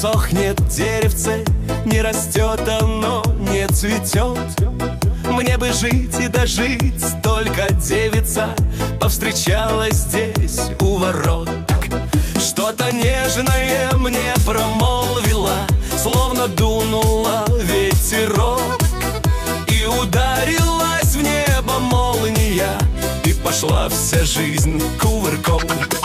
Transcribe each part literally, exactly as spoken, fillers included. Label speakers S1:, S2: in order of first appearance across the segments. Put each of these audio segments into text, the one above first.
S1: сохнет деревце, не растет оно, не цветет. Мне бы жить и дожить, только девица повстречалась здесь у ворот. Что-то нежное мне промолвила, словно дунула ветерок, и ударилась в небо молния, и пошла вся жизнь кувырком.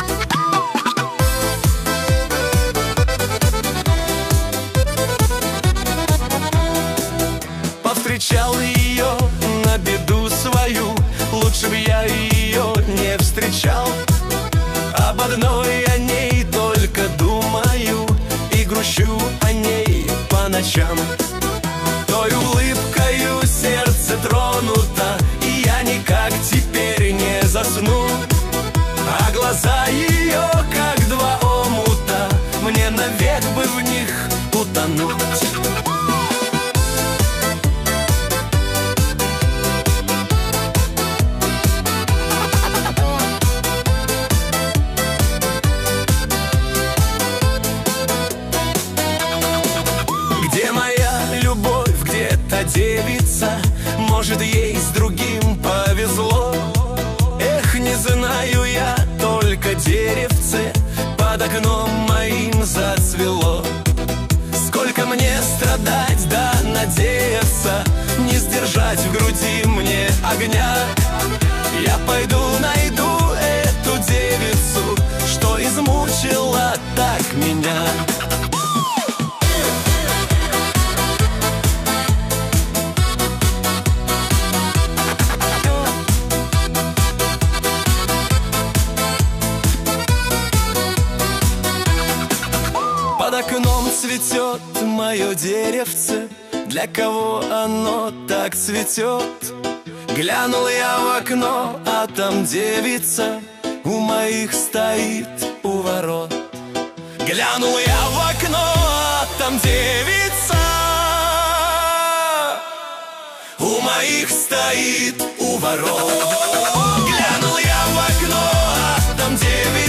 S1: Повстречал ее на беду свою, лучше б я ее не встречал. Об одной о ней только думаю и грущу о ней по ночам. Той улыбкою сердце тронуто, и я никак теперь не засну. А глаза ее, как два омута, мне навек бы в них утонуть. Девица, может, ей с другим повезло. Эх, не знаю я, только деревце под окном моим зацвело. Сколько мне страдать, да надеяться, не сдержать в груди мне огня. Я пойду найду эту девицу, что измучила так меня. Под окном цветет мое деревце, для кого оно так цветет? Глянул я в окно, а там девица у моих стоит у ворот. Глянул я в окно, а там девица у моих стоит у ворот. Глянул я в окно, а там девица